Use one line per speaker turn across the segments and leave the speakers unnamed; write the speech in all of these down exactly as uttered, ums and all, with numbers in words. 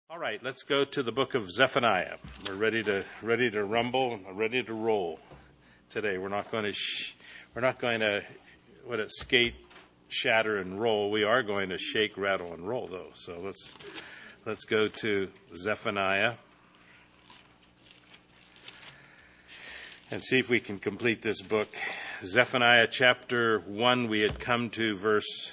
All right, let's go to the book of Zephaniah. We're ready to ready to rumble, ready to roll today. We're not going to sh- we're not going to what it skate, shatter, and roll. We are going to shake, rattle, and roll, though. So let's let's go to Zephaniah and see if we can complete this book. Zephaniah chapter one. We had come to verse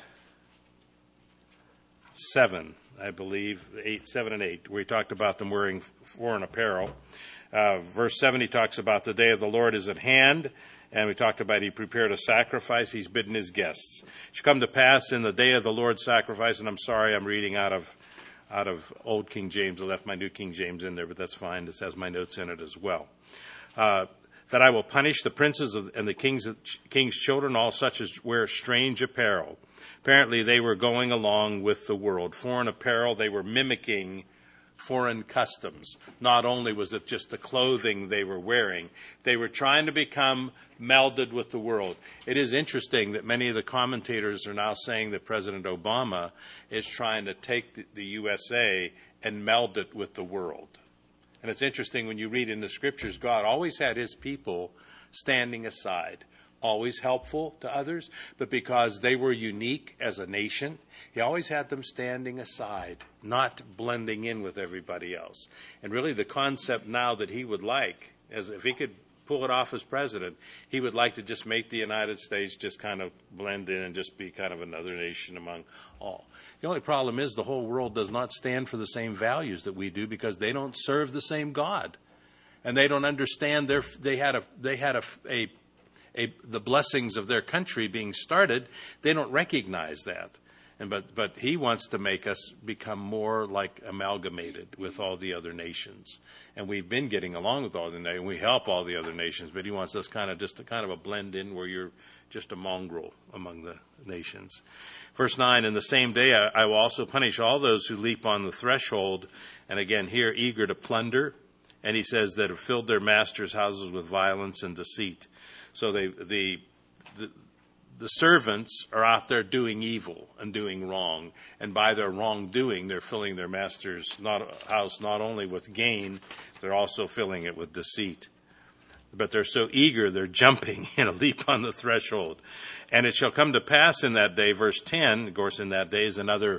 seven. I believe, eight, seven and eight, where he talked about them wearing foreign apparel. Uh, verse seven, he talks about the day of the Lord is at hand, and we talked about he prepared a sacrifice, he's bidden his guests. It shall come to pass in the day of the Lord's sacrifice, and I'm sorry, I'm reading out of out of Old King James. I left my New King James in there, but that's fine. This has my notes in it as well. Uh, that I will punish the princes of, and the king's, king's children, all such as wear strange apparel. Apparently, they were going along with the world. Foreign apparel, they were mimicking foreign customs. Not only was it just the clothing they were wearing, they were trying to become melded with the world. It is interesting that many of the commentators are now saying that President Obama is trying to take the, the U S A and meld it with the world. And it's interesting when you read in the scriptures, God always had his people standing aside. Always helpful to others, but because they were unique as a nation, he always had them standing aside, not blending in with everybody else. And really the concept now that he would like, as if he could pull it off as president, he would like to just make the United States just kind of blend in and just be kind of another nation among all. The only problem is the whole world does not stand for the same values that we do because they don't serve the same God. And they don't understand their, they had a, they had a, a A, the blessings of their country being started, they don't recognize that. And but but he wants to make us become more like amalgamated with all the other nations. And we've been getting along with all the nations. We help all the other nations, but he wants us kind of just to kind of a blend in where you're just a mongrel among the nations. Verse nine, in the same day I, I will also punish all those who leap on the threshold, and again here eager to plunder. And he says that have filled their masters' houses with violence and deceit. So they, the, the the servants are out there doing evil and doing wrong, and by their wrongdoing, they're filling their master's not, house not only with gain, they're also filling it with deceit. But they're so eager, they're jumping in a leap on the threshold. And it shall come to pass in that day, verse ten, of course, in that day is another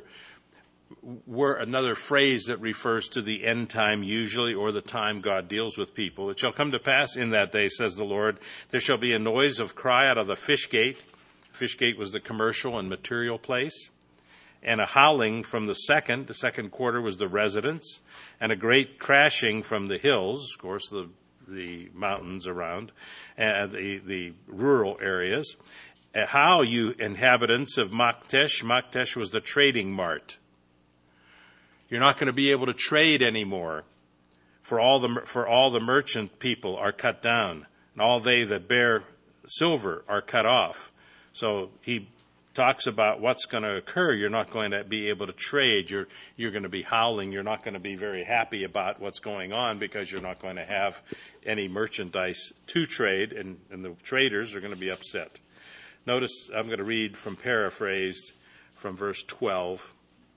word, another phrase that refers to the end time usually, or the time God deals with people. It shall come to pass in that day, says the Lord, there shall be a noise of cry out of the fish gate. Fish gate was the commercial and material place. And a howling from the second. The second quarter was the residence. And a great crashing from the hills, of course, the the mountains around, and the, the rural areas. How, you inhabitants of Maktesh. Maktesh was the trading mart. You're not going to be able to trade anymore, for all the for all the merchant people are cut down, and all they that bear silver are cut off. So he talks about what's going to occur. You're not going to be able to trade. You're you're going to be howling. You're not going to be very happy about what's going on because you're not going to have any merchandise to trade, and, and the traders are going to be upset. Notice I'm going to read from paraphrased from verse twelve.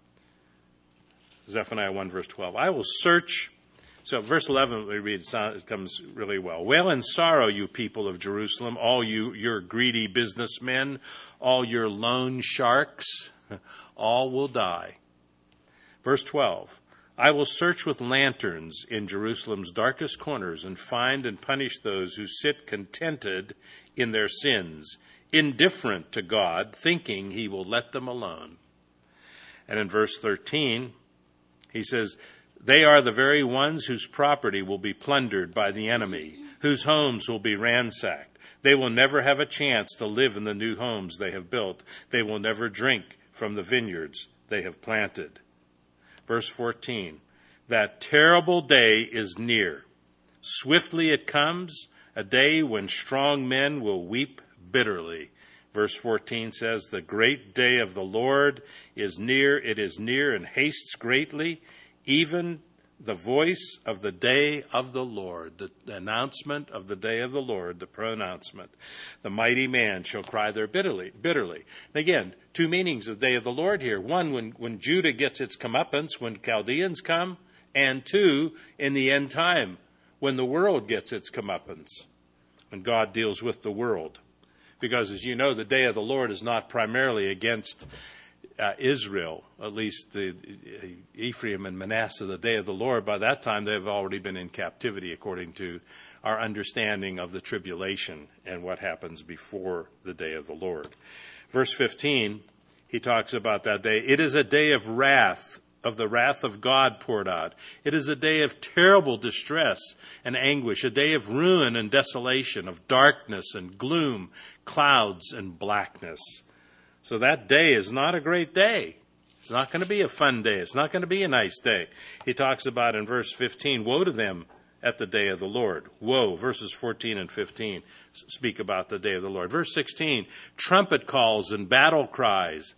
Zephaniah one, verse twelve. I will search. So verse eleven, we read, it comes really well. Wail in sorrow, you people of Jerusalem, all you, your greedy businessmen, all your loan sharks, all will die. Verse twelve. I will search with lanterns in Jerusalem's darkest corners and find and punish those who sit contented in their sins, indifferent to God, thinking he will let them alone. And in verse thirteen, he says, they are the very ones whose property will be plundered by the enemy, whose homes will be ransacked. They will never have a chance to live in the new homes they have built. They will never drink from the vineyards they have planted. Verse fourteen, that terrible day is near. Swiftly it comes, a day when strong men will weep bitterly. Verse fourteen says, the great day of the Lord is near. It is near and hastes greatly. Even the voice of the day of the Lord, the announcement of the day of the Lord, the pronouncement. The mighty man shall cry there bitterly. bitterly. And again, two meanings of the day of the Lord here. One, when, when Judah gets its comeuppance, when Chaldeans come, and two, in the end time, when the world gets its comeuppance, when God deals with the world. Because, as you know, the day of the Lord is not primarily against uh, Israel, at least the, uh, Ephraim and Manasseh. The day of the Lord, by that time, they've already been in captivity, according to our understanding of the tribulation and what happens before the day of the Lord. Verse fifteen, he talks about that day. It is a day of wrath, of the wrath of God poured out. It is a day of terrible distress and anguish, a day of ruin and desolation, of darkness and gloom, clouds and blackness. So that day is not a great day. It's not going to be a fun day. It's not going to be a nice day. He talks about in verse fifteen, woe to them at the day of the Lord. Woe, verses fourteen and fifteen speak about the day of the Lord. Verse sixteen, trumpet calls and battle cries.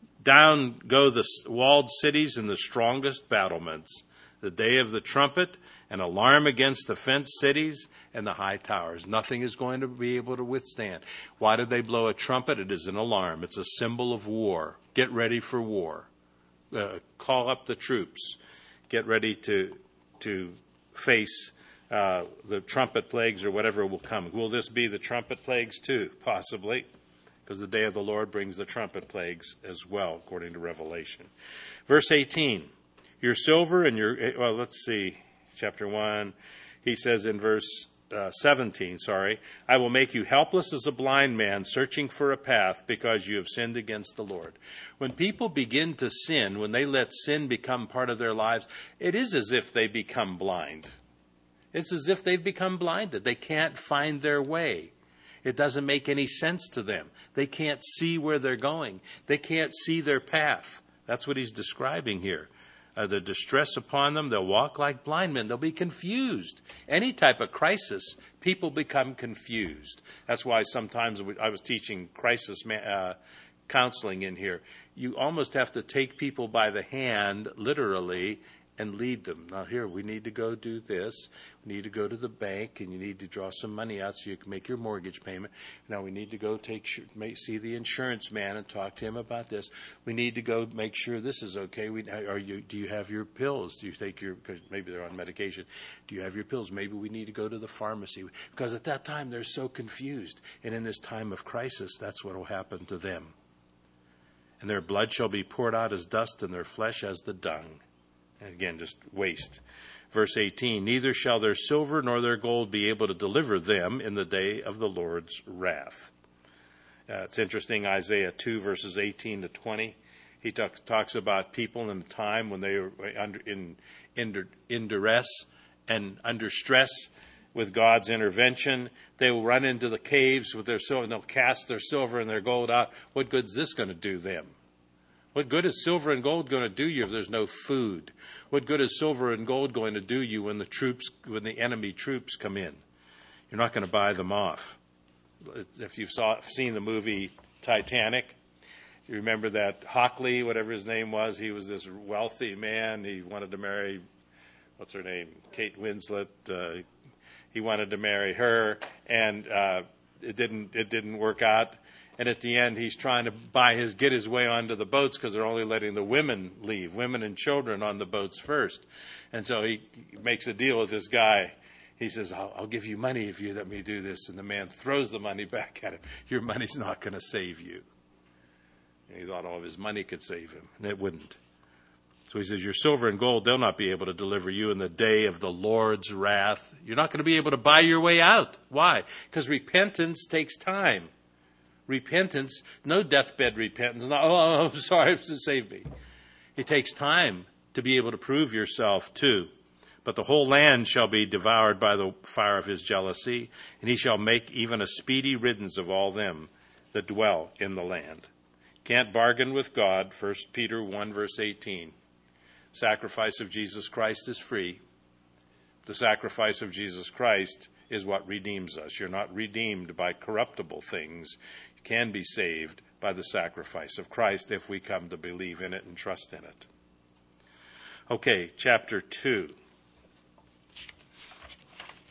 Down go the walled cities and the strongest battlements. The day of the trumpet, an alarm against the fenced cities and the high towers. Nothing is going to be able to withstand. Why did they blow a trumpet? It is an alarm. It's a symbol of war. Get ready for war. Uh, call up the troops. Get ready to to face uh, the trumpet plagues or whatever will come. Will this be the trumpet plagues too? Possibly. Because the day of the Lord brings the trumpet plagues as well, according to Revelation. Verse eighteen, your silver and your, well, let's see, chapter one, he says in verse uh, seventeen, sorry, I will make you helpless as a blind man searching for a path because you have sinned against the Lord. When people begin to sin, when they let sin become part of their lives, it is as if they become blind. It's as if they've become blinded. They can't find their way. It doesn't make any sense to them. They can't see where they're going. They can't see their path. That's what he's describing here. Uh, the distress upon them, they'll walk like blind men. They'll be confused. Any type of crisis, people become confused. That's why sometimes we, I was teaching crisis ma- uh, counseling in here. You almost have to take people by the hand, literally, and lead them. Now here, we need to go do this. We need to go to the bank, and you need to draw some money out so you can make your mortgage payment. Now we need to go take see the insurance man and talk to him about this. We need to go make sure this is okay. We, are you? Do you have your pills? Do you take your? Because maybe they're on medication. Do you have your pills? Maybe we need to go to the pharmacy. Because at that time they're so confused, and in this time of crisis, that's what will happen to them. And their blood shall be poured out as dust, and their flesh as the dung. And again, just waste. Verse eighteen, neither shall their silver nor their gold be able to deliver them in the day of the Lord's wrath. Uh, it's interesting, Isaiah two, verses eighteen to twenty. He talk, talks about people in a time when they were under, in, in, in duress and under stress with God's intervention. They will run into the caves with their silver, and they'll cast their silver and their gold out. What good is this going to do them? What good is silver and gold going to do you if there's no food? What good is silver and gold going to do you when the troops, when the enemy troops come in? You're not going to buy them off. If you've saw, seen the movie Titanic, you remember that Hockley, whatever his name was, he was this wealthy man. He wanted to marry, what's her name, Kate Winslet. Uh, he wanted to marry her, and uh, it didn't. It didn't work out. And at the end, he's trying to buy his, get his way onto the boats because they're only letting the women leave, women and children on the boats first. And so he makes a deal with this guy. He says, I'll, I'll give you money if you let me do this. And the man throws the money back at him. Your money's not going to save you. And he thought all of his money could save him, and it wouldn't. So he says, your silver and gold, they'll not be able to deliver you in the day of the Lord's wrath. You're not going to be able to buy your way out. Why? Because repentance takes time. Repentance, no deathbed repentance. No, oh, I'm sorry, save me. It takes time to be able to prove yourself too. But the whole land shall be devoured by the fire of his jealousy, and he shall make even a speedy riddance of all them that dwell in the land. Can't bargain with God, First Peter one, verse eighteen. Sacrifice of Jesus Christ is free. The sacrifice of Jesus Christ is what redeems us. You're not redeemed by corruptible things. You can be saved by the sacrifice of Christ if we come to believe in it and trust in it. Okay, chapter two.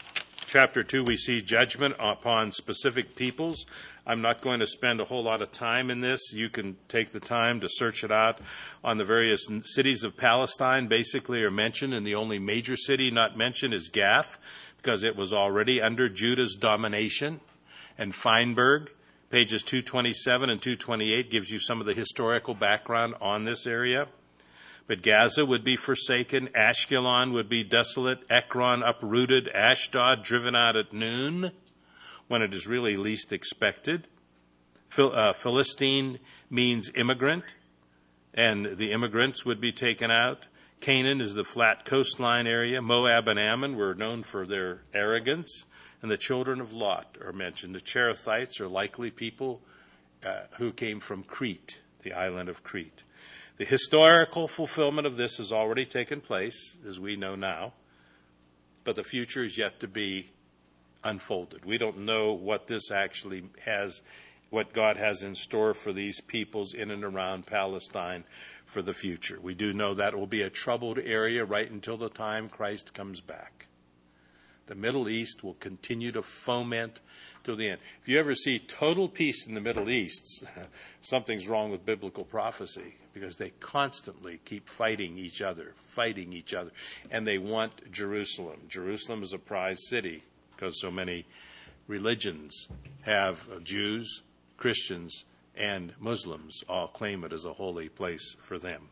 chapter two, we see judgment upon specific peoples. I'm not going to spend a whole lot of time in this. You can take the time to search it out. On the various cities of Palestine basically are mentioned, and the only major city not mentioned is Gath, because it was already under Judah's domination. And Feinberg, pages two twenty-seven and two twenty-eight, gives you some of the historical background on this area. But Gaza would be forsaken, Ashkelon would be desolate, Ekron uprooted, Ashdod driven out at noon, when it is really least expected. Phil, uh, Philistine means immigrant, and the immigrants would be taken out. Canaan is the flat coastline area. Moab and Ammon were known for their arrogance, and the children of Lot are mentioned. The Cherethites are likely people uh, who came from Crete, the island of Crete. The historical fulfillment of this has already taken place, as we know now, but the future is yet to be unfolded. We don't know what this actually has, what God has in store for these peoples in and around Palestine for the future. We do know that it will be a troubled area right until the time Christ comes back. The Middle East will continue to foment till the end. If you ever see total peace in the Middle East, something's wrong with biblical prophecy, because they constantly keep fighting each other, fighting each other, and they want Jerusalem. Jerusalem is a prized city because so many religions have uh, Jews, Christians, and Muslims all claim it as a holy place for them.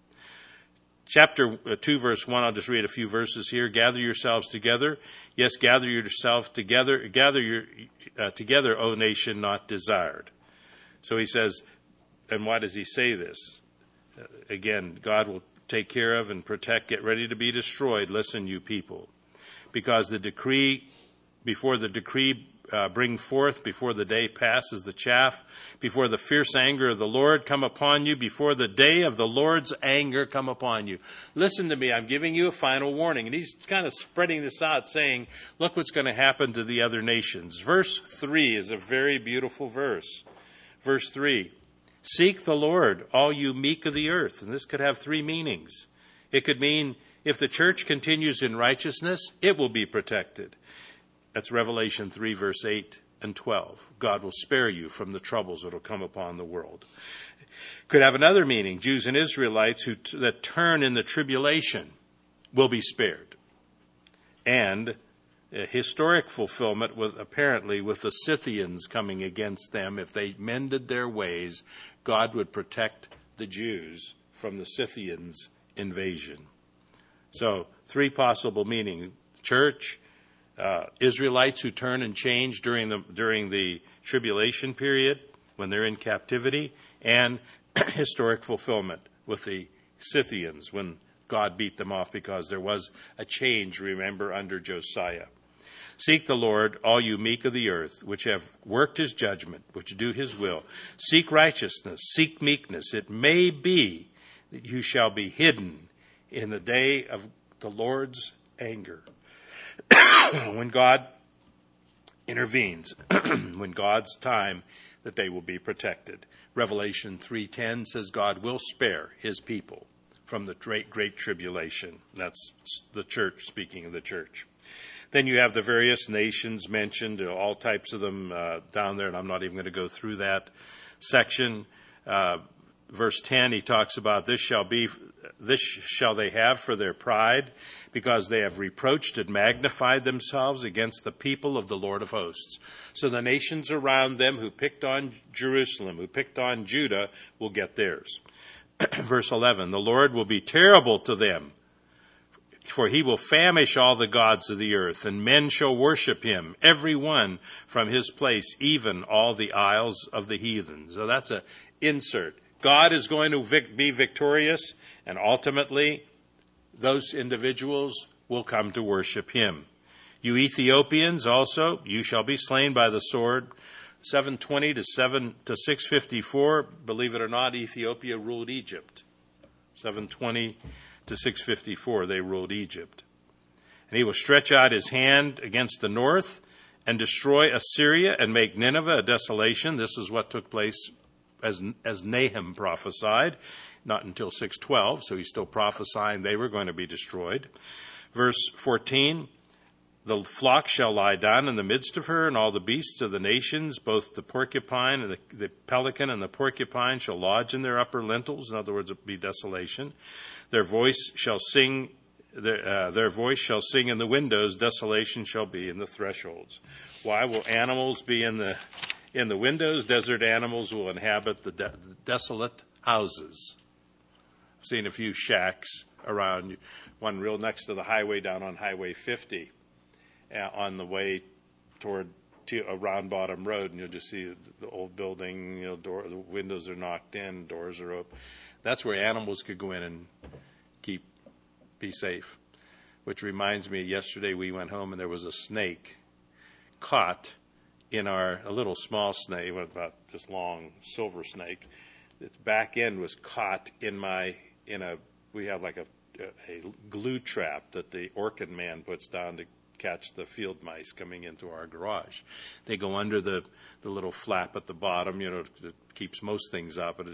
Chapter two, verse one, I'll just read a few verses here. Gather yourselves together. Yes, gather yourself together. Gather your, uh, together, O nation not desired. So he says, and why does he say this? Uh, again, God will take care of and protect, get ready to be destroyed. Listen, you people. Because the decree, before the decree Uh, bring forth, before the day passes the chaff, before the fierce anger of the Lord come upon you, before the day of the Lord's anger come upon you. Listen to me, I'm giving you a final warning. And he's kind of spreading this out, saying, look what's going to happen to the other nations. Verse three is a very beautiful verse. Verse three, seek the Lord, all you meek of the earth. And this could have three meanings. It could mean, if the church continues in righteousness, it will be protected. That's Revelation three, verse eight and twelve. God will spare you from the troubles that will come upon the world. Could have another meaning. Jews and Israelites who t- that turn in the tribulation will be spared. And a historic fulfillment with apparently with the Scythians coming against them. If they mended their ways, God would protect the Jews from the Scythians' invasion. So, three possible meanings. Church, Uh, Israelites who turn and change during the during the tribulation period when they're in captivity, and historic fulfillment with the Scythians when God beat them off because there was a change, remember, under Josiah. Seek the Lord, all you meek of the earth, which have worked his judgment, which do his will. Seek righteousness, seek meekness. It may be that you shall be hidden in the day of the Lord's anger. When God intervenes, when God's time, that they will be protected. Revelation three ten says God will spare his people from the great, great tribulation. That's the church, speaking of the church. Then you have the various nations mentioned, all types of them uh, down there, and I'm not even going to go through that section. Uh, verse ten, he talks about this shall be, this shall they have for their pride, because they have reproached and magnified themselves against the people of the Lord of hosts. So the nations around them who picked on Jerusalem, who picked on Judah, will get theirs. Verse eleven, the Lord will be terrible to them, for he will famish all the gods of the earth, and men shall worship him, every one from his place, even all the isles of the heathen. So that's an insert. God is going to vic- be victorious, and ultimately those individuals will come to worship him. You Ethiopians also, you shall be slain by the sword. seven twenty to seven to six fifty-four, believe it or not, Ethiopia ruled Egypt. seven twenty to six fifty-four, they ruled Egypt. And he will stretch out his hand against the north and destroy Assyria and make Nineveh a desolation. This is what took place as, as Nahum prophesied, not until six twelve, so he's still prophesying they were going to be destroyed. Verse fourteen, The flock shall lie down in the midst of her, and all the beasts of the nations, both the porcupine and the, the pelican and the porcupine, shall lodge in their upper lintels. In other words, it will be desolation. Their voice shall sing. Their, uh, their voice shall sing in the windows. Desolation shall be in the thresholds. Why will animals be in the in the windows? Desert animals will inhabit the, de- the desolate houses. I've seen a few shacks around. One real next to the highway down on Highway fifty. On the way toward to a Round Bottom Road, and you'll just see the old building. You know, door, the windows are knocked in, doors are open. That's where animals could go in and keep be safe. Which reminds me, yesterday we went home and there was a snake caught in our a little small snake, about this long silver snake. Its back end was caught in my in a. We have like a, a glue trap that the Orkin man puts down to catch the field mice coming into our garage. They go under the, the little flap at the bottom, you know, that keeps most things up. And, it,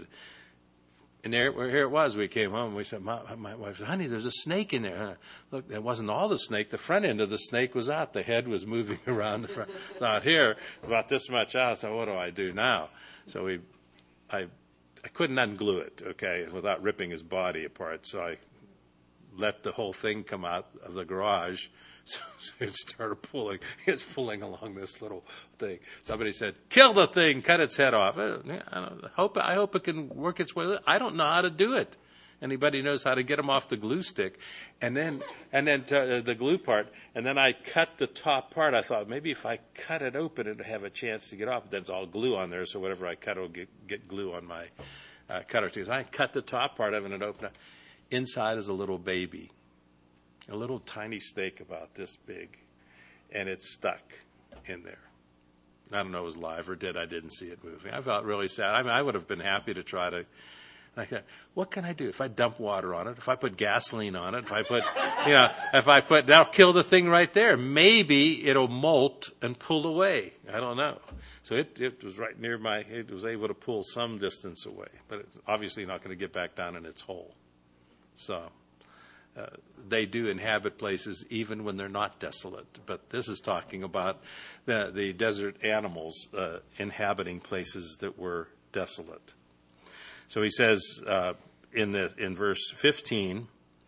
and there, here it was. We came home and we said, my, my wife said, honey, there's a snake in there. Look, it wasn't all the snake. The front end of the snake was out. The head was moving around the front. It's not here. It's about this much out. So what do I do now? So we, I, I couldn't unglue it, okay, without ripping his body apart. So I let the whole thing come out of the garage. So, so it started pulling. It's pulling along this little thing. Somebody said, "Kill the thing, cut its head off." I, don't, I hope I hope it can work its way. I don't know how to do it. Anybody knows how to get them off the glue stick, and then and then to, uh, the glue part, and then I cut the top part. I thought maybe if I cut it open, it'd have a chance to get off. But then it's all glue on there, so whatever I cut, will get, get glue on my uh, cutter too. So I cut the top part of it and open it. Inside is a little baby. A little tiny snake about this big, and it's stuck in there. I don't know if it was live or dead. I didn't see it moving. I felt really sad. I mean, I would have been happy to try to, like, what can I do? If I dump water on it, if I put gasoline on it, if I put, you know, if I put, that'll kill the thing right there. Maybe it'll molt and pull away. I don't know. So it, it was right near my, it was able to pull some distance away, but it's obviously not going to get back down in its hole. So. Uh, they do inhabit places even when they're not desolate. But this is talking about the, the desert animals uh, inhabiting places that were desolate. So he says uh, in the in verse fifteen,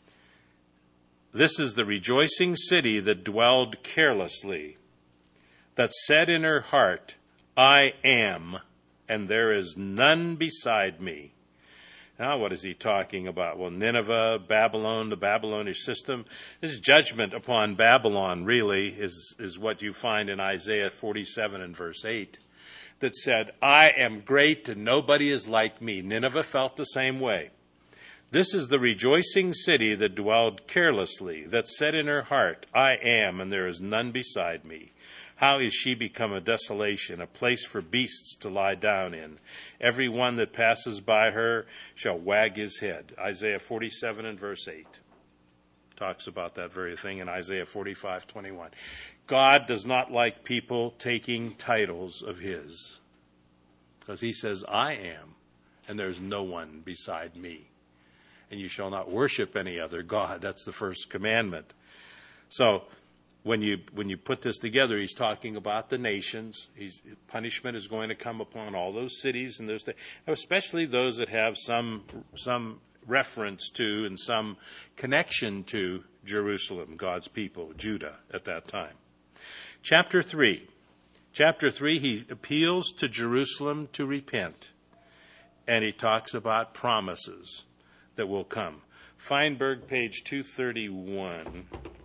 "This is the rejoicing city that dwelled carelessly, that said in her heart, I am, and there is none beside me." Now, what is he talking about? Well, Nineveh, Babylon, the Babylonish system. This judgment upon Babylon, really, is, is what you find in Isaiah forty-seven and verse eight, that said, I am great and nobody is like me. Nineveh felt the same way. This is the rejoicing city that dwelled carelessly, that said in her heart, I am, and there is none beside me. How is she become a desolation, a place for beasts to lie down in? Every one that passes by her shall wag his head. Isaiah forty-seven and verse eight talks about that very thing, in Isaiah forty-five twenty-one. God does not like people taking titles of his, because he says, I am, and there's no one beside me. And you shall not worship any other God. That's the first commandment. So, When you when you put this together, he's talking about the nations. He's, punishment is going to come upon all those cities and those, especially those that have some some reference to and some connection to Jerusalem, God's people, Judah at that time. Chapter three. Chapter three, he appeals to Jerusalem to repent, and he talks about promises that will come. Feinberg, page two thirty-one.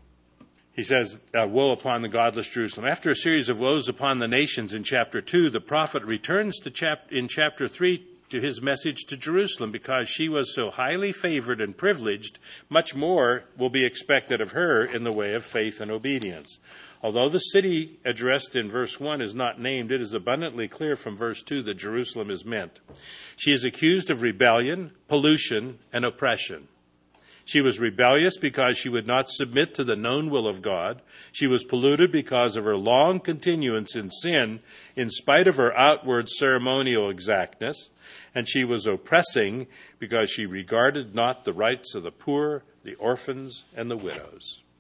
He says, uh, woe upon the godless Jerusalem. After a series of woes upon the nations in chapter two, the prophet returns to chap- in chapter three to his message to Jerusalem, because she was so highly favored and privileged, much more will be expected of her in the way of faith and obedience. Although the city addressed in verse one is not named, it is abundantly clear from verse two that Jerusalem is meant. She is accused of rebellion, pollution, and oppression. She was rebellious because she would not submit to the known will of God. She was polluted because of her long continuance in sin, in spite of her outward ceremonial exactness. And she was oppressing because she regarded not the rights of the poor, the orphans, and the widows.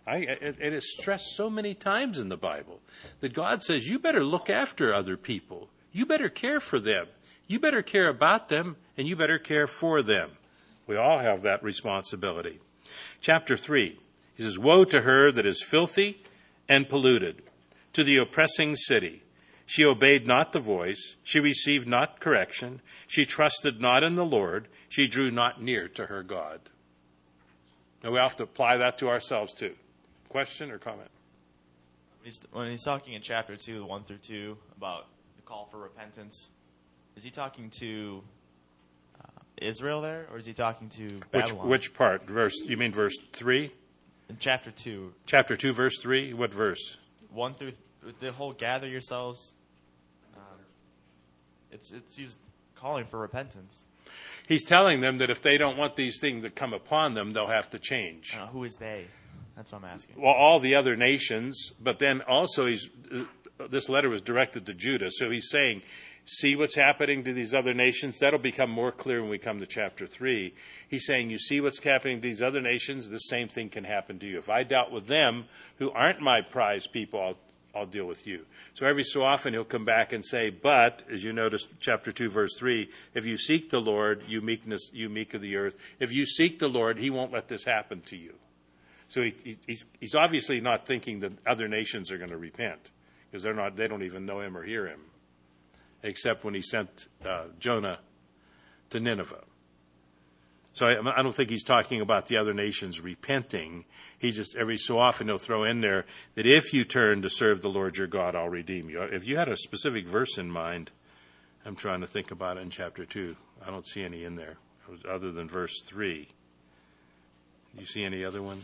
I, it, it is stressed so many times in the Bible that God says, you better look after other people. You better care for them. You better care about them, and you better care for them. We all have that responsibility. Chapter three, he says, woe to her that is filthy and polluted, to the oppressing city. She obeyed not the voice. She received not correction. She trusted not in the Lord. She drew not near to her God. And we have to apply that to ourselves too. Question or comment?
He's, when he's talking in chapter two, one through two, about the call for repentance, is he talking to uh, Israel there, or is he talking to Babylon?
Which, which part? Verse? You mean verse three?
In chapter two.
Chapter two, verse three. What verse?
One through the whole gather yourselves. Um, it's it's he's calling for repentance.
He's telling them that if they don't want these things to come upon them, they'll have to change.
Uh, who is they? That's what I'm asking.
Well, all the other nations, but then also he's uh, this letter was directed to Judah, so he's saying, see what's happening to these other nations? That'll become more clear when we come to chapter three. He's saying, you see what's happening to these other nations? The same thing can happen to you. If I dealt with them who aren't my prized people, I'll, I'll deal with you. So every so often he'll come back and say, but, as you notice, chapter two, verse three, if you seek the Lord, you meekness, you meek of the earth, if you seek the Lord, he won't let this happen to you. So he, he's, he's obviously not thinking that other nations are going to repent, because they're not, they don't even know him or hear him, except when he sent uh, Jonah to Nineveh. So I, I don't think he's talking about the other nations repenting. He just, every so often he'll throw in there that if you turn to serve the Lord your God, I'll redeem you. If you had a specific verse in mind, I'm trying to think about it in chapter two. I don't see any in there other than verse three. Do you see any other one?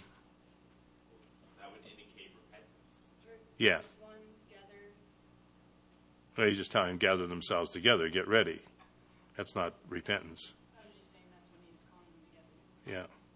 That would indicate repentance.
Yeah. Well, he's just telling them, gather themselves together, get ready. That's not repentance.
I was just saying that's when he was calling them together.
Yeah.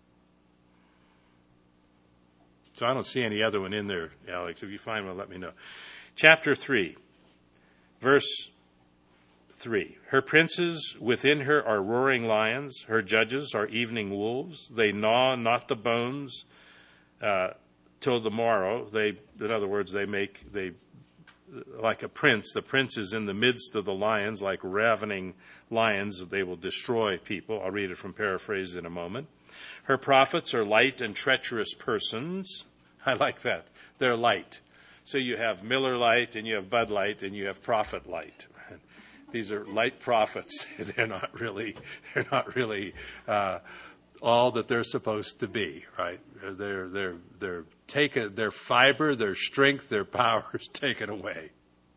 So I don't see any other one in there, Alex. If you find one, let me know. Chapter three, verse three. Her princes within her are roaring lions. Her judges are evening wolves. They gnaw not the bones uh, till the morrow. They, in other words, they make, they, like a prince, the prince is in the midst of the lions, like ravening lions. They will destroy people. I'll read it from paraphrase in a moment. Her prophets are light and treacherous persons. I like that. They're light. So you have Miller Lite, and you have Bud Light, and you have Prophet Light. These are light prophets. They're not really, they're not really uh, all that they're supposed to be, right? They're they're they're taken. Their fiber, their strength, their power is taken away.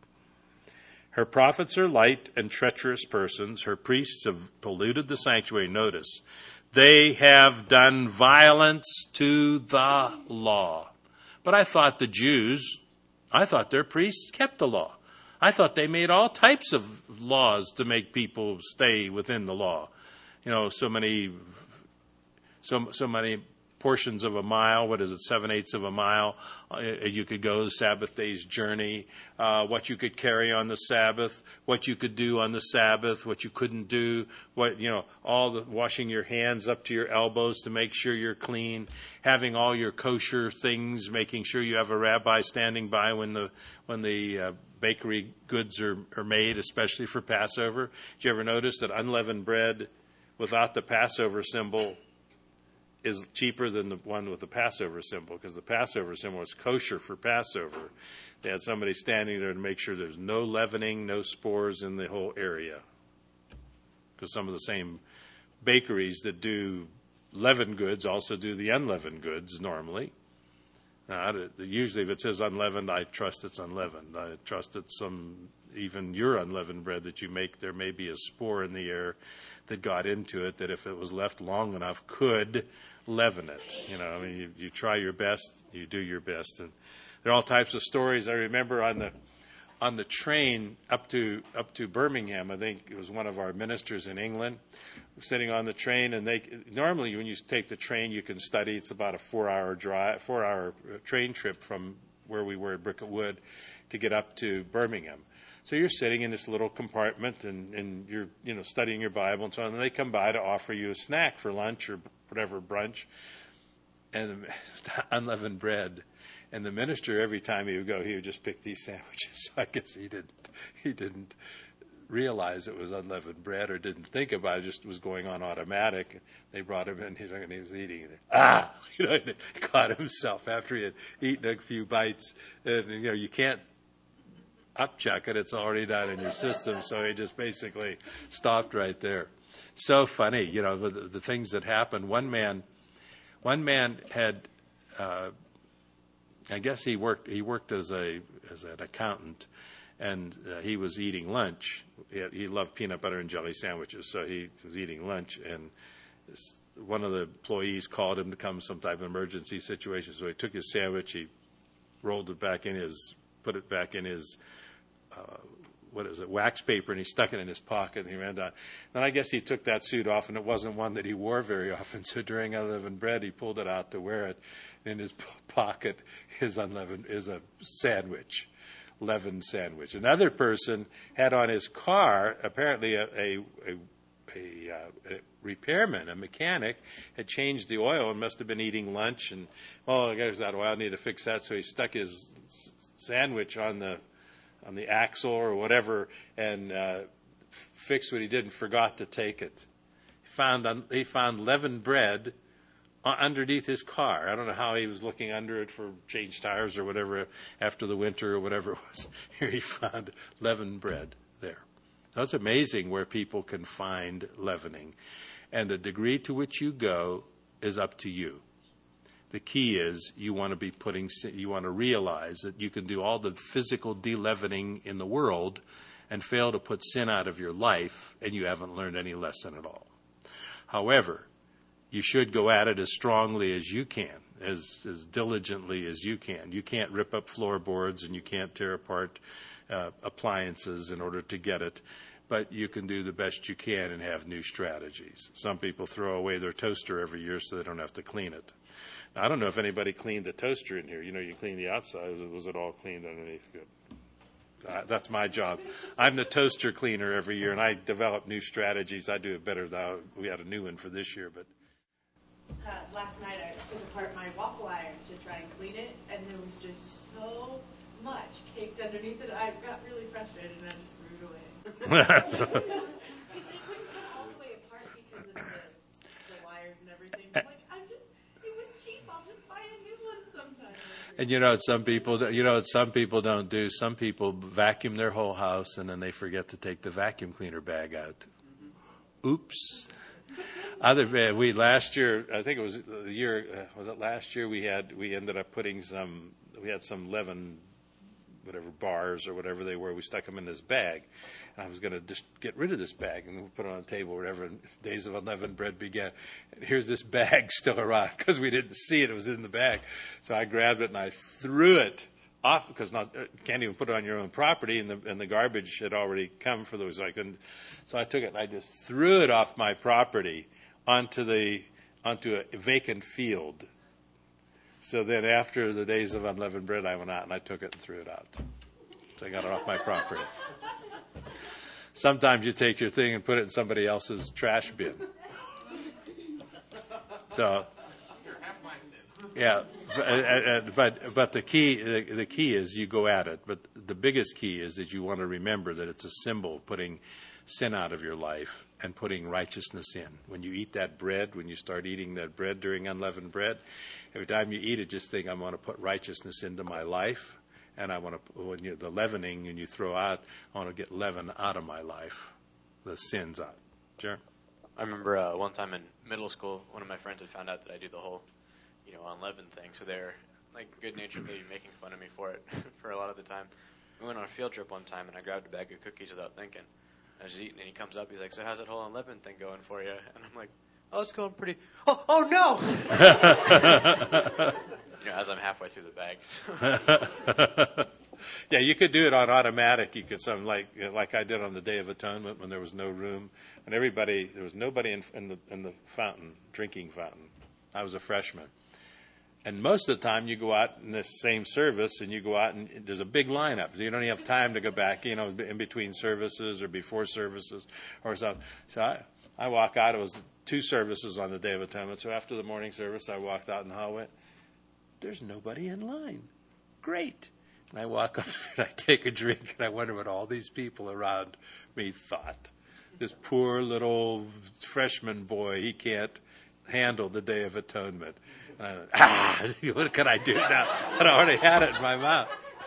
Her prophets are light and treacherous persons. Her priests have polluted the sanctuary. Notice, they have done violence to the law. But I thought the Jews, I thought their priests kept the law. I thought they made all types of laws to make people stay within the law. You know, so many, so so many portions of a mile. What is it? Seven eighths of a mile. Uh, you could go the Sabbath day's journey. Uh, what you could carry on the Sabbath. What you could do on the Sabbath. What you couldn't do. What you know. All the washing your hands up to your elbows to make sure you're clean. Having all your kosher things. Making sure you have a rabbi standing by when the when the uh, bakery goods are, are made, especially for Passover. Did you ever notice that unleavened bread without the Passover symbol is cheaper than the one with the Passover symbol? Because the Passover symbol was kosher for Passover. They had somebody standing there to make sure there's no leavening, no spores in the whole area. Because some of the same bakeries that do leavened goods also do the unleavened goods normally. Now, usually if it says unleavened, I trust it's unleavened. I trust it's some, even your unleavened bread that you make, there may be a spore in the air that got into it that if it was left long enough could leaven it. You know, I mean, you, you try your best, you do your best. And there are all types of stories. I remember on the on the train up to up to Birmingham, I think it was one of our ministers in England, sitting on the train, and they normally when you take the train, you can study. It's about a four-hour drive, four-hour train trip from where we were at Bricket Wood to get up to Birmingham. So you're sitting in this little compartment, and, and you're you know studying your Bible and so on. And they come by to offer you a snack for lunch or whatever brunch. and unleavened bread. And the minister, every time he would go, he would just pick these sandwiches. So I guess he didn't he didn't realize it was unleavened bread or didn't think about it. Just was going on automatic. They brought him in, and he was eating it. Ah, you know, he caught himself after he had eaten a few bites. And you know, you can't upchuck it; it's already done in your system. So he just basically stopped right there. So funny, you know, the, the things that happened. One man, one man had. Uh, I guess he worked. He worked as a as an accountant, and uh, he was eating lunch. He, had, he loved peanut butter and jelly sandwiches, so he was eating lunch. And this, one of the employees called him to come some type of emergency situation. So he took his sandwich, he rolled it back in his, put it back in his, uh, what is it, wax paper, and he stuck it in his pocket. And he ran down. Then I guess he took that suit off, and it wasn't one that he wore very often. So during unleavened bread, he pulled it out to wear it. In his pocket is unleavened is a sandwich, leavened sandwich. Another person had on his car apparently a a, a, a, uh, a repairman, a mechanic, had changed the oil and must have been eating lunch. And oh, I got that oil. I need to fix that. So he stuck his sandwich on the on the axle or whatever and uh, fixed what he did and forgot to take it. He found he found leavened bread underneath his car. I don't know how he was looking under it for change tires or whatever after the winter or whatever it was. Here he found leavened bread there. So it's amazing where people can find leavening. And the degree to which you go is up to you. The key is you want to be putting, you want to realize that you can do all the physical de-leavening in the world and fail to put sin out of your life, and you haven't learned any lesson at all. However, you should go at it as strongly as you can, as, as diligently as you can. You can't rip up floorboards and you can't tear apart uh, appliances in order to get it, but you can do the best you can and have new strategies. Some people throw away their toaster every year so they don't have to clean it. Now, I don't know if anybody cleaned the toaster in here. You know, you clean the outside. Was it all cleaned underneath? Good. Uh, that's my job. I'm the toaster cleaner every year, and I develop new strategies. I do it better now. We had a new one for this year, but.
Uh, last night I took apart my waffle iron to try and clean it, and there was just so much caked underneath it. I got really frustrated, and I just threw it away. Because they couldn't come all the way apart because of the, the wires and everything. I'm like, I'm just, it was cheap. I'll just buy a new one sometime.
And you know what some people, you know what some people don't do? Some people vacuum their whole house, and then they forget to take the vacuum cleaner bag out. Mm-hmm. Oops. Other we last year, I think it was the year. Uh, was it last year? We had we ended up putting some. We had some leaven, whatever bars or whatever they were. We stuck them in this bag, and I was going to just get rid of this bag and we put it on a table, or whatever. And days of unleavened bread began. And here's this bag still around because we didn't see it. It was in the bag, so I grabbed it and I threw it off because not can't even put it on your own property, and the and the garbage had already come for those. So I couldn't. So I took it and I just threw it off my property onto the onto a vacant field. So then after the days of unleavened bread, I went out and I took it and threw it out. So I got it off my property. Sometimes you take your thing and put it in somebody else's trash bin. So, yeah, but but, but the key the, the key is you go at it. But the biggest key is that you want to remember that it's a symbol putting sin out of your life and putting righteousness in. When you eat that bread, when you start eating that bread during unleavened bread, every time you eat it, just think, I want to put righteousness into my life, and I want to, when you the leavening and you throw out, I want to get leaven out of my life, the sins out. Sure.
I remember uh, one time in middle school, one of my friends had found out that I do the whole, you know, unleavened thing, so they're like good-naturedly making fun of me for it for a lot of the time. We went on a field trip one time, and I grabbed a bag of cookies without thinking. I was eating, and he comes up. He's like, "So how's that whole unleavened thing going for you?" And I'm like, "Oh, it's going pretty." Oh, oh no! You know, as I'm halfway through the bag.
Yeah, you could do it on automatic. You could some like like I did on the Day of Atonement when there was no room, and everybody there was nobody in, in the in the fountain drinking fountain. I was a freshman. And most of the time, you go out in this same service, and you go out, and there's a big lineup. So you don't even have time to go back, you know, in between services or before services or something. So I, I walk out. It was two services on the Day of Atonement. So after the morning service, I walked out in the hallway. There's nobody in line. Great. And I walk up there and I take a drink, and I wonder what all these people around me thought. This poor little freshman boy, he can't handle the Day of Atonement. And I went, ah, what can I do now? I already had it in my mouth.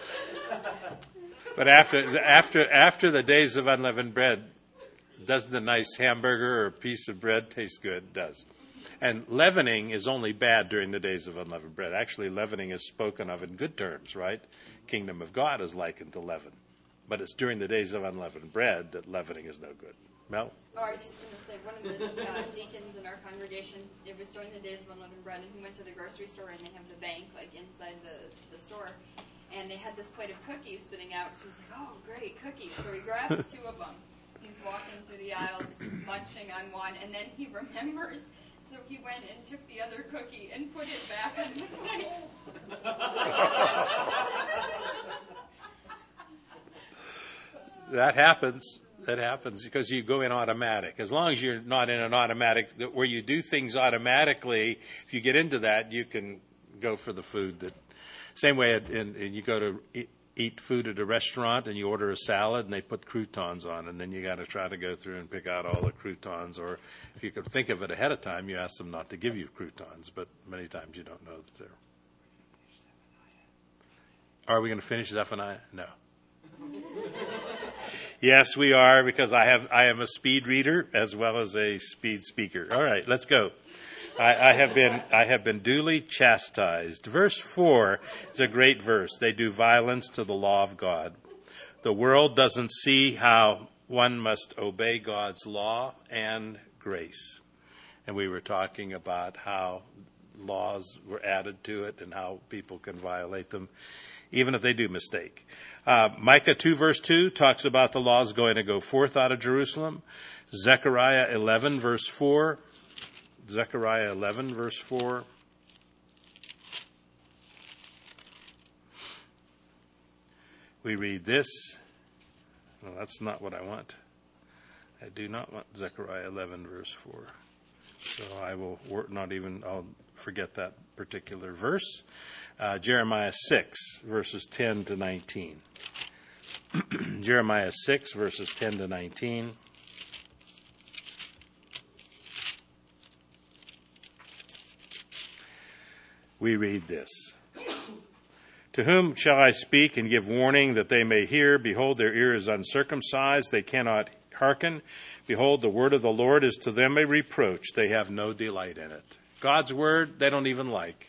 But after after after the days of unleavened bread, doesn't a nice hamburger or a piece of bread taste good? It does. And leavening is only bad during the days of unleavened bread. Actually, leavening is spoken of in good terms, right? Kingdom of God is likened to leaven. But it's during the days of unleavened bread that leavening is no good. Mel?
Oh, I was just going to say, one of the uh, deacons in our congregation, it was during the days of unleavened bread, and he went to the grocery store, and they have the bank, like, inside the, the store, and they had this plate of cookies sitting out, so he's like, oh, great, cookies. So he grabs two of them. He's walking through the aisles, munching on one, and then he remembers, so he went and took the other cookie and put it back on the plate.
That happens. That happens because you go in automatic. As long as you're not in an automatic, where you do things automatically, if you get into that, you can go for the food. That same way, in, in, you go to eat, eat food at a restaurant and you order a salad and they put croutons on, and then you got to try to go through and pick out all the croutons. Or if you could think of it ahead of time, you ask them not to give you croutons, but many times you don't know that they're. Are we going to finish Zephaniah? No. Yes, we are, because I have I am a speed reader as well as a speed speaker. All right, let's go. I, I have been I have been duly chastised. Verse four is a great verse. They do violence to the law of God. The world doesn't see how one must obey God's law and grace. And we were talking about how laws were added to it and how people can violate them, even if they do mistake. Uh, Micah two, verse two, talks about the laws going to go forth out of Jerusalem. Zechariah eleven, verse four. Zechariah eleven, verse four. We read this. No, that's not what I want. I do not want Zechariah eleven, verse four. So I will work, not even, I'll forget that particular verse. Uh, Jeremiah six, verses ten to nineteen. Jeremiah six, verses ten to nineteen. We read this. To whom shall I speak and give warning that they may hear? Behold, their ear is uncircumcised, they cannot hearken. Behold, the word of the Lord is to them a reproach, they have no delight in it. God's word, they don't even like.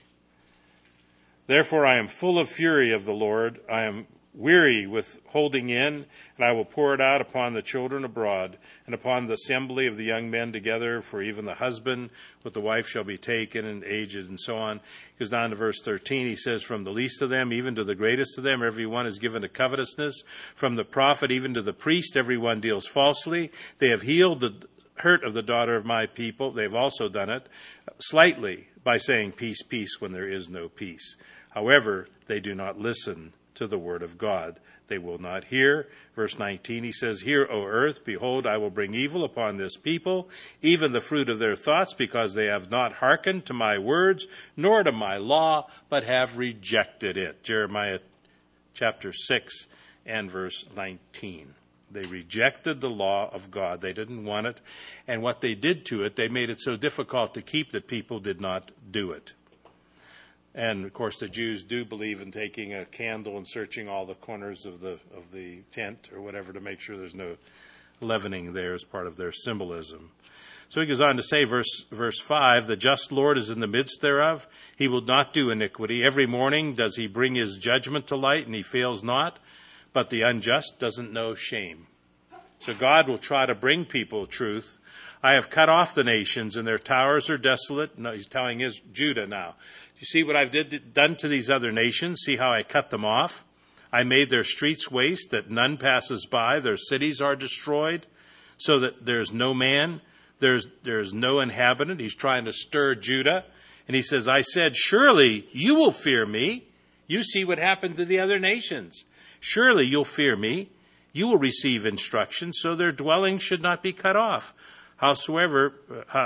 Therefore I am full of fury of the Lord. I am weary with holding in, and I will pour it out upon the children abroad, and upon the assembly of the young men together, for even the husband with the wife shall be taken, and aged, and so on. He goes down to verse thirteen. He says, from the least of them, even to the greatest of them, every one is given to covetousness. From the prophet even to the priest, every one deals falsely. They have healed the hurt of the daughter of my people. They've also done it slightly by saying peace, peace, when there is no peace. However, they do not listen to the word of God. They will not hear. Verse nineteen, he says, hear, O earth, behold, I will bring evil upon this people, even the fruit of their thoughts, because they have not hearkened to my words, nor to my law, but have rejected it. Jeremiah chapter six and verse nineteen. They rejected the law of God. They didn't want it. And what they did to it, they made it so difficult to keep that people did not do it. And, of course, the Jews do believe in taking a candle and searching all the corners of the of the tent or whatever to make sure there's no leavening there as part of their symbolism. So he goes on to say, verse verse five, the just Lord is in the midst thereof. He will not do iniquity. Every morning does he bring his judgment to light, and he fails not. But the unjust doesn't know shame. So God will try to bring people truth. I have cut off the nations, and their towers are desolate. No, he's telling his Judah now. You see what I've did, done to these other nations? See how I cut them off? I made their streets waste, that none passes by. Their cities are destroyed, so that there's no man, there's there's no inhabitant. He's trying to stir Judah. And he says, I said, surely you will fear me. You see what happened to the other nations. Surely you'll fear me. You will receive instruction, so their dwelling should not be cut off. Howsoever, uh,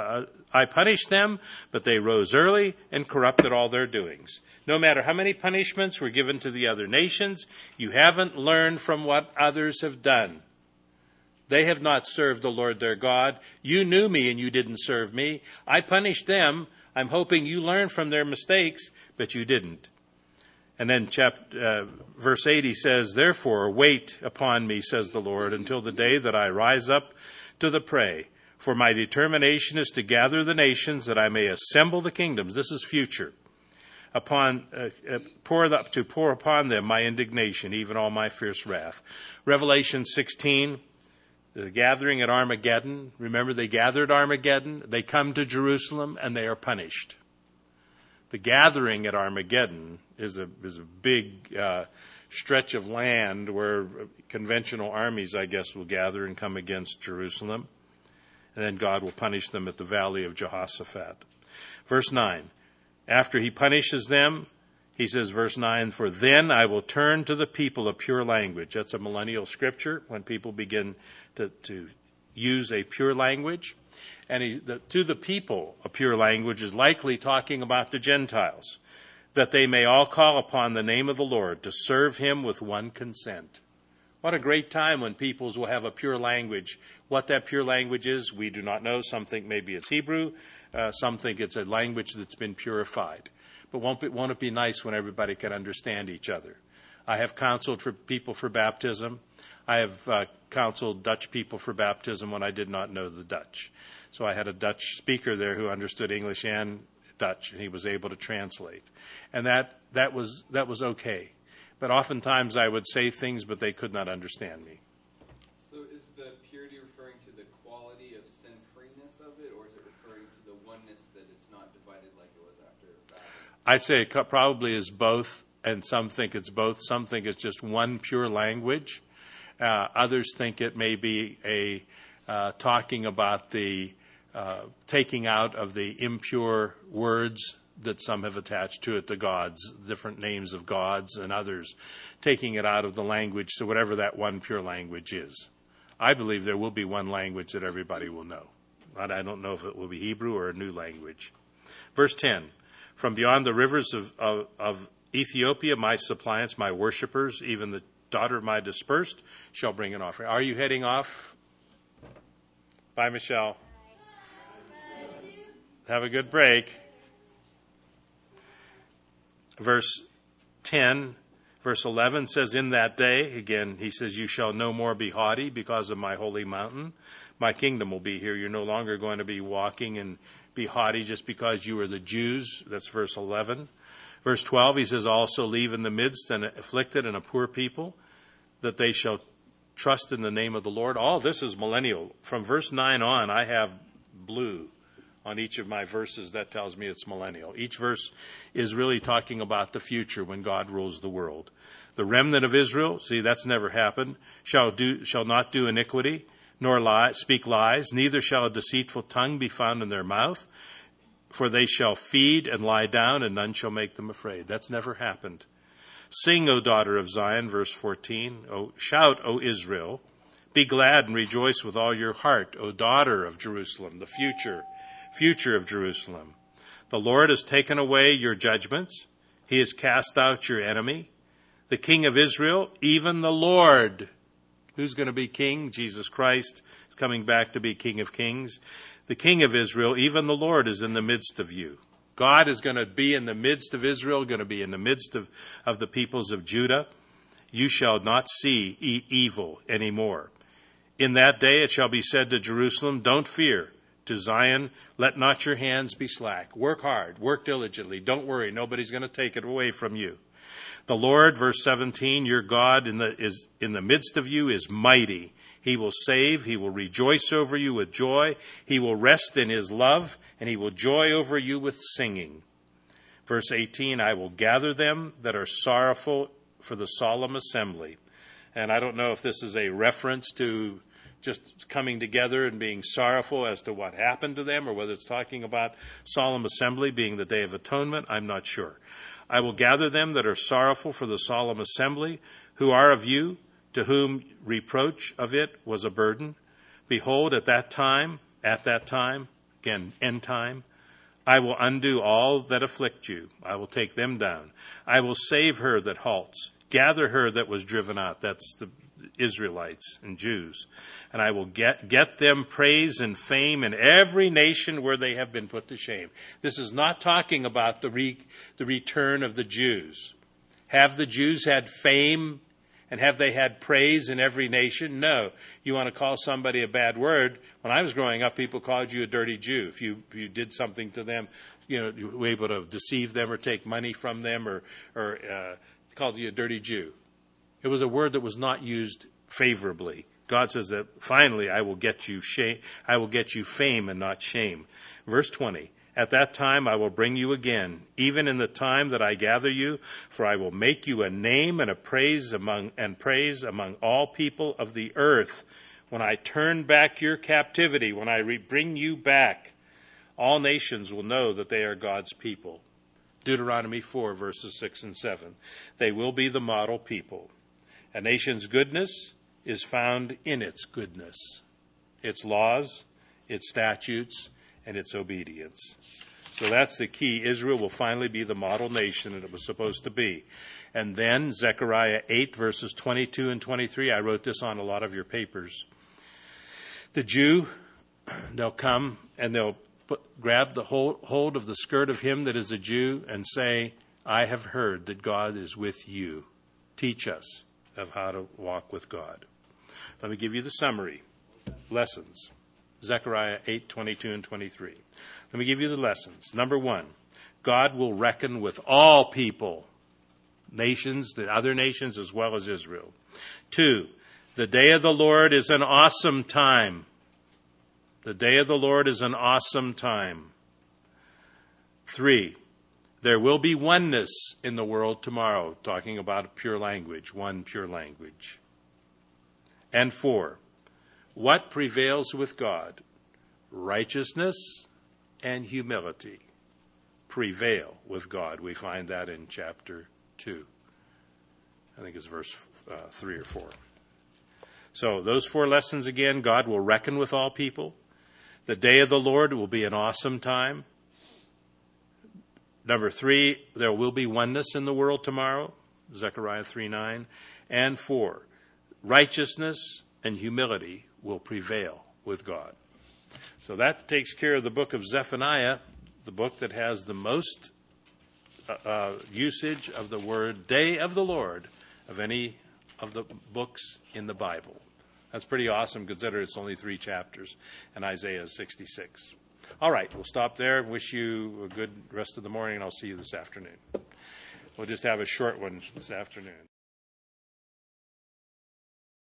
I punished them, but they rose early and corrupted all their doings. No matter how many punishments were given to the other nations, you haven't learned from what others have done. They have not served the Lord their God. You knew me and you didn't serve me. I punished them. I'm hoping you learn from their mistakes, but you didn't. And then chapter, uh, verse eight, he says, therefore, wait upon me, says the Lord, until the day that I rise up to the prey. For my determination is to gather the nations, that I may assemble the kingdoms. This is future. Upon uh, uh, pour the, to pour upon them my indignation, even all my fierce wrath. Revelation sixteen, the gathering at Armageddon. Remember, they gathered Armageddon. They come to Jerusalem, and they are punished. The gathering at Armageddon is a is a big uh, stretch of land where conventional armies, I guess, will gather and come against Jerusalem. And then God will punish them at the valley of Jehoshaphat. Verse nine, after he punishes them, he says, verse nine, for then I will turn to the people a pure language. That's a millennial scripture, when people begin to, to use a pure language. And he, the, to the people, a pure language is likely talking about the Gentiles, that they may all call upon the name of the Lord to serve him with one consent. What a great time when peoples will have a pure language. What that pure language is, we do not know. Some think maybe it's Hebrew. Uh, some think it's a language that's been purified. But won't it, won't it be nice when everybody can understand each other? I have counseled for people for baptism. I have uh, counseled Dutch people for baptism when I did not know the Dutch. So I had a Dutch speaker there who understood English and Dutch, and he was able to translate. And that, that was that was okay. But oftentimes I would say things, but they could not understand me.
So is the purity referring to the quality of sin-freeness of it, or is it referring to the oneness that it's not divided like it was after Babel?
I'd say it probably is both, and some think it's both. Some think it's just one pure language. Uh, others think it may be a uh, talking about the uh, taking out of the impure words that some have attached to it, the gods, different names of gods, and others taking it out of the language, so whatever that one pure language is. I believe there will be one language that everybody will know. But I don't know if it will be Hebrew or a new language. Verse ten, from beyond the rivers of, of, of Ethiopia, my suppliants, my worshipers, even the daughter of my dispersed, shall bring an offering. Are you heading off? Bye, Michelle. Have a good break. Verse ten, verse eleven says, in that day, again, he says, you shall no more be haughty because of my holy mountain. My kingdom will be here. You're no longer going to be walking and be haughty just because you are the Jews. That's verse eleven. Verse twelve, he says, also leave in the midst an afflicted and a poor people, that they shall trust in the name of the Lord. All this is millennial. From verse nine on, I have blue on each of my verses. That tells me it's millennial. Each verse is really talking about the future when God rules the world. The remnant of Israel, see, that's never happened, shall do shall not do iniquity, nor lie, speak lies, neither shall a deceitful tongue be found in their mouth, for they shall feed and lie down, and none shall make them afraid. That's never happened. Sing, O daughter of Zion, verse fourteen. O, shout, O Israel. Be glad and rejoice with all your heart, O daughter of Jerusalem, the future, future of Jerusalem. The Lord has taken away your judgments. He has cast out your enemy. The King of Israel, even the Lord. Who's going to be king? Jesus Christ is coming back to be King of Kings. The King of Israel, even the Lord, is in the midst of you. God is going to be in the midst of Israel, going to be in the midst of, of the peoples of Judah. You shall not see e- evil anymore. In that day it shall be said to Jerusalem, don't fear. To Zion, let not your hands be slack. Work hard, work diligently. Don't worry, nobody's going to take it away from you. The Lord, verse seventeen, your God in the, is in the midst of you is mighty. He will save, he will rejoice over you with joy. He will rest in his love, and he will joy over you with singing. Verse eighteen, I will gather them that are sorrowful for the solemn assembly. And I don't know if this is a reference to just coming together and being sorrowful as to what happened to them, or whether it's talking about solemn assembly being the Day of Atonement. I'm not sure. I will gather them that are sorrowful for the solemn assembly, who are of you, to whom reproach of it was a burden. Behold, at that time, at that time, Again, end time. I will undo all that afflict you. I will take them down. I will save her that halts. Gather her that was driven out. That's the Israelites and Jews. And I will get, get them praise and fame in every nation where they have been put to shame. This is not talking about the re, the return of the Jews. Have the Jews had fame and have they had praise in every nation? No. You want to call somebody a bad word. When I was growing up, people called you a dirty Jew. If you, if you did something to them, you know, you were able to deceive them or take money from them or, or uh, called you a dirty Jew. It was a word that was not used favorably. God says that finally I will get you shame, I will get you fame and not shame. Verse twenty. At that time I will bring you again, even in the time that I gather you, for I will make you a name and a praise among and praise among all people of the earth. When I turn back your captivity, when I re- bring you back, all nations will know that they are God's people. Deuteronomy four, verses six and seven. They will be the model people. A nation's goodness is found in its goodness, its laws, its statutes, and its obedience. So that's the key. Israel will finally be the model nation that it was supposed to be. And then Zechariah eight, verses twenty-two and twenty-three. I wrote this on a lot of your papers. The Jew, they'll come and they'll put, grab the hold, hold of the skirt of him that is a Jew and say, I have heard that God is with you. Teach us of how to walk with God. Let me give you the summary. Lessons. Zechariah eight, twenty-two and twenty-three. Let me give you the lessons. Number one, God will reckon with all people, nations, the other nations as well as Israel. Two, the day of the Lord is an awesome time. The day of the Lord is an awesome time. Three, there will be oneness in the world tomorrow, talking about pure language, one pure language. And four, what prevails with God? Righteousness and humility prevail with God. We find that in chapter two. I think it's verse uh, three or four. So those four lessons again, God will reckon with all people. The day of the Lord will be an awesome time. Number three, there will be oneness in the world tomorrow, Zechariah three nine. And four, righteousness and humility will prevail with God. So that takes care of the book of Zephaniah, the book that has the most uh, uh, usage of the word day of the Lord of any of the books in the Bible. That's pretty awesome, considering it's only three chapters, and Isaiah is sixty-six. All right, we'll stop there. Wish you a good rest of the morning, and I'll see you this afternoon. We'll just have a short one this afternoon.